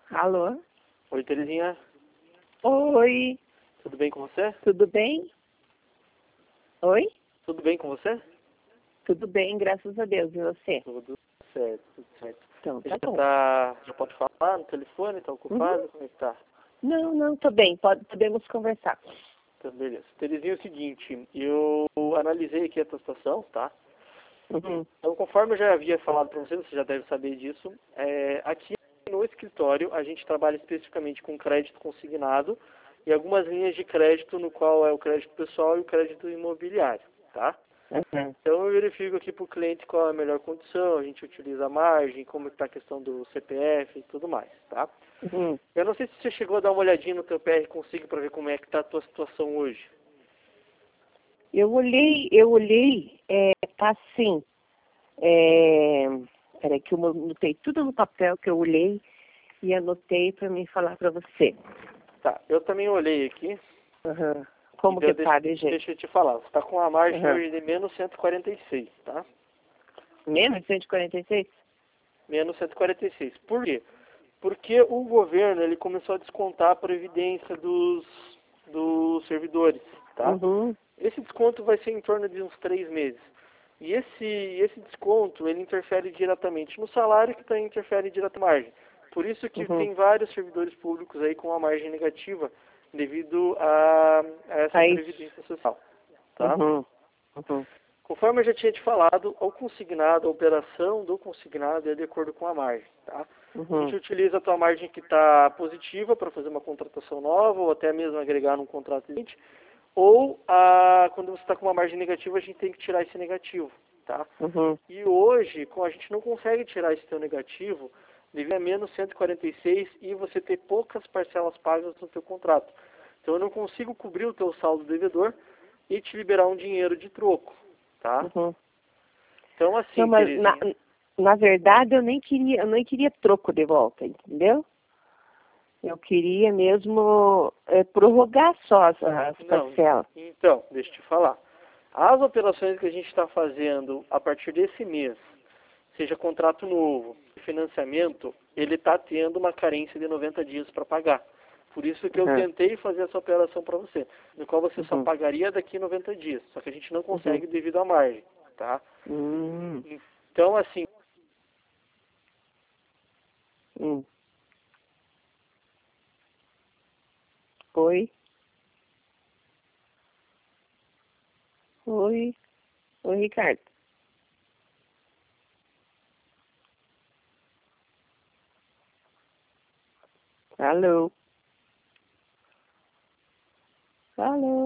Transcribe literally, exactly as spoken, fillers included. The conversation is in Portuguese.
Alô? Oi, Terezinha. Oi, Tudo bem com você? tudo bem? Oi? Tudo bem com você? Tudo bem, graças a Deus. E você? Tudo certo, tudo certo. Então, tá Já, bom. tá, já pode falar no telefone? Tá ocupado? Uhum. Como é que tá? Não, não, tô bem. Pode, podemos conversar. Então, beleza. Terezinha, é o seguinte, eu analisei aqui a tua situação, tá? Uhum. Então, conforme eu já havia falado para você, você já deve saber disso, é, aqui no escritório a gente trabalha especificamente com crédito consignado e algumas linhas de crédito no qual é o crédito pessoal e o crédito imobiliário, tá? Uhum. Então eu verifico aqui para o cliente qual é a melhor condição, a gente utiliza a margem, como está a questão do C P F e tudo mais, tá? Uhum. Eu não sei se você chegou a dar uma olhadinha no teu P R consigo para ver como é que está a tua situação hoje. Eu olhei, eu olhei, é, tá assim, é, peraí que eu anotei tudo no papel que eu olhei e anotei para mim falar para você. Tá, eu também olhei aqui. Uhum. E Como deu- que deixa, tá, de jeito? deixa eu te falar, você está com a margem Uhum. hoje de menos cento e quarenta e seis, tá? Menos cento e quarenta e seis? Menos cento e quarenta e seis. Por quê? Porque o governo ele começou a descontar a previdência dos, dos servidores, tá? Uhum. Esse desconto vai ser em torno de uns três meses. E esse, esse desconto, ele interfere diretamente no salário, que também interfere diretamente na margem. Por isso que Uhum. tem vários servidores públicos aí com a margem negativa, devido a, a essa Aí. previdência social, tá? Uhum. Uhum. Conforme eu já tinha te falado, o consignado, a operação do consignado é de acordo com a margem, tá? A gente Uhum. utiliza a tua margem que está positiva para fazer uma contratação nova ou até mesmo agregar num contrato seguinte, ou a, quando você está com uma margem negativa, a gente tem que tirar esse negativo, tá? Uhum. E hoje, com a gente não consegue tirar esse teu negativo, devido a menos cento e quarenta e seis e você ter poucas parcelas pagas no teu contrato. Então eu não consigo cobrir o teu saldo devedor e te liberar um dinheiro de troco, tá? Uhum. Então Não, assim, mas na, Terezinha, na verdade eu nem queria, eu nem queria troco de volta, entendeu? Eu queria mesmo é, prorrogar só as, as não, parcelas. então, deixa eu te falar. As operações que a gente está fazendo a partir desse mês, seja contrato novo, financiamento, ele está tendo uma carência de noventa dias para pagar. Por isso que eu Uhum. tentei fazer essa operação para você, no qual você só Uhum. pagaria daqui noventa dias, só que a gente não Uhum. consegue devido à margem, tá? Hum. Então, assim, Hum. Oi. Oi. Oi, Ricardo. Alô. Alô.